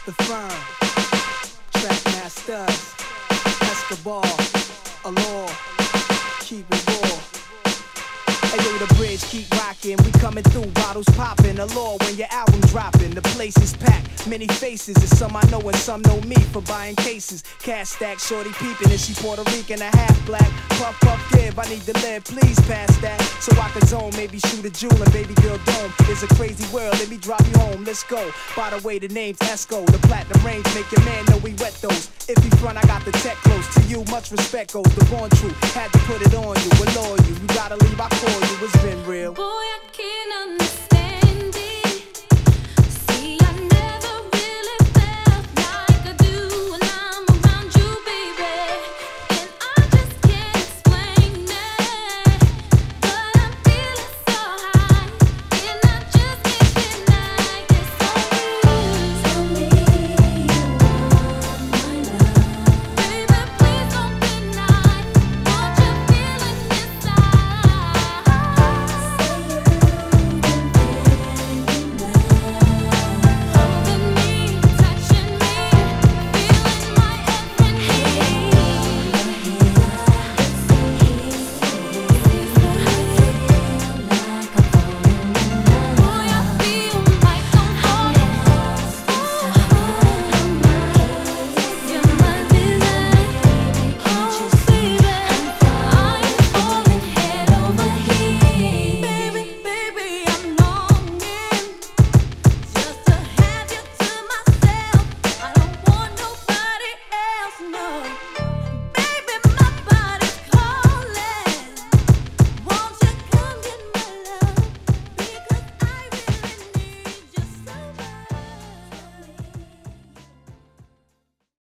The Firm, Track Masters, Escobar, Allure, keep it raw. Hey yo, the bridge keep rocking, we coming through, bottles popping. Allure when your album dropping, the place is packed. Many faces, and some I know and some know me for buying cases. Cash stack, shorty peeping, and she Puerto Rican, a half black. Puff, puff, give, I need to live, please pass that. So I can zone, maybe shoot a jewel and baby girl dome. It's a crazy world, let me drop you home, let's go. By the way, the name's Esco, the platinum range, make your man know we wet those. If you front, I got the tech close. To you, much respect goes, the born truth. Had to put it on you, allure you. You gotta leave, I call you, it's been real. Boy, I can't understand